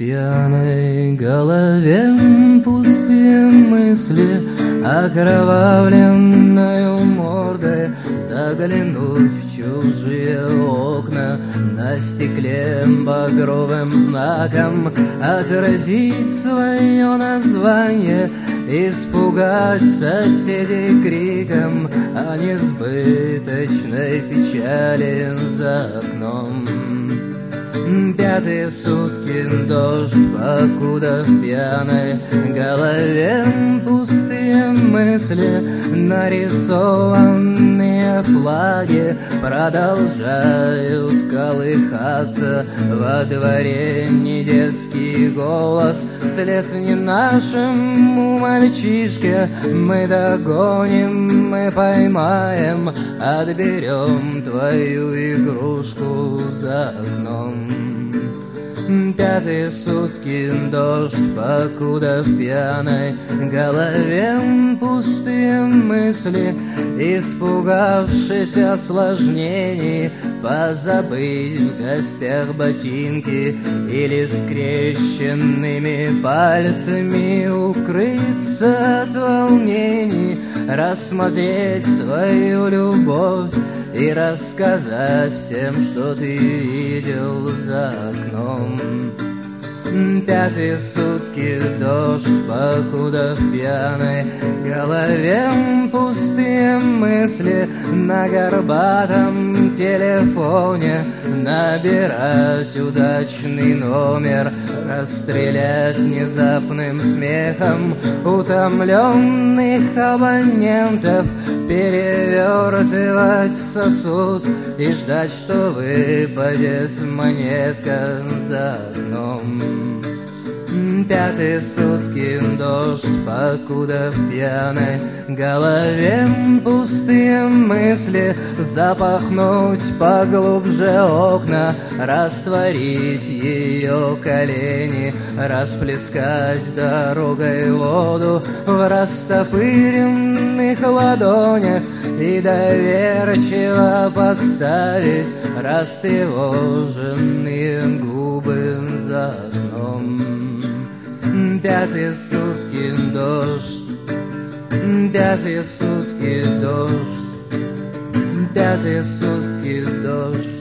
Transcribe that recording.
пьяной голове пустые мысли, окровавленною мордой заглянуть в чужие окна, на стекле багровым знаком отразить свое название, испугать соседей криком о несбыточной печали за окном. Пятые сутки дождь, покуда в пьяной голове пустые мысли, нарисованные флаги продолжают колыхаться. Во дворе не детский голос, вслед не нашему мальчишке. Мы догоним, мы поймаем, отберем твою игрушку за окном. Пятые сутки дождь, покуда в пьяной голове пустые мысли, испугавшись осложнений, позабыть в гостях ботинки или скрещенными пальцами укрыться от волнений, рассмотреть свою любовь и рассказать всем, что ты видел за окном. Пятые сутки дождь, покуда в пьяной голове пустые мысли, на горбатом телефоне набирать удачный номер, расстрелять внезапным смехом утомленных абонентов, перевертывать сосуд и ждать, что выпадет монетка за окном. Пятые сутки дождь, покуда в пьяной голове пустые мысли, запахнуть поглубже окна, растворить ее колени, расплескать дорогой воду в растопыренных ладонях и доверчиво подставить растревоженные губы за окном. Пятые сутки дождь, пятые сутки дождь, пятые сутки дождь.